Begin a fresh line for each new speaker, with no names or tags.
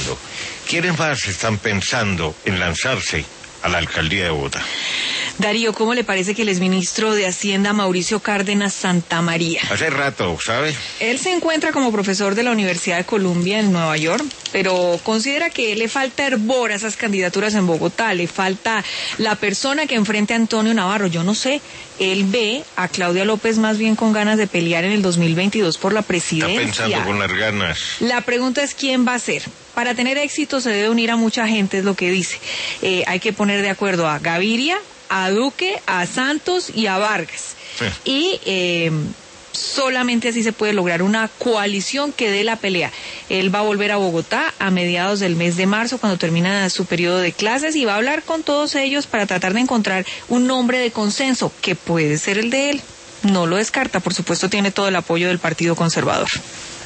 segundo. ¿Quiénes más están pensando en lanzarse a la alcaldía de Bogotá?
Darío, ¿cómo le parece que el exministro de Hacienda, Mauricio Cárdenas Santamaría?
Hace rato, ¿sabe?
Él se encuentra como profesor de la Universidad de Columbia en Nueva York, pero considera que le falta hervor a esas candidaturas en Bogotá, le falta la persona que enfrente a Antonio Navarro. Yo no sé, él ve a Claudia López más bien con ganas de pelear en el 2022 por la presidencia.
Está pensando con las ganas.
La pregunta es quién va a ser. Para tener éxito se debe unir a mucha gente, es lo que dice. Hay que poner de acuerdo a Gaviria, a Duque, a Santos y a Vargas. Sí. Y solamente así se puede lograr una coalición que dé la pelea. Él va a volver a Bogotá a mediados del mes de marzo, cuando termina su periodo de clases, y va a hablar con todos ellos para tratar de encontrar un nombre de consenso, que puede ser el de él. No lo descarta, por supuesto tiene todo el apoyo del Partido Conservador.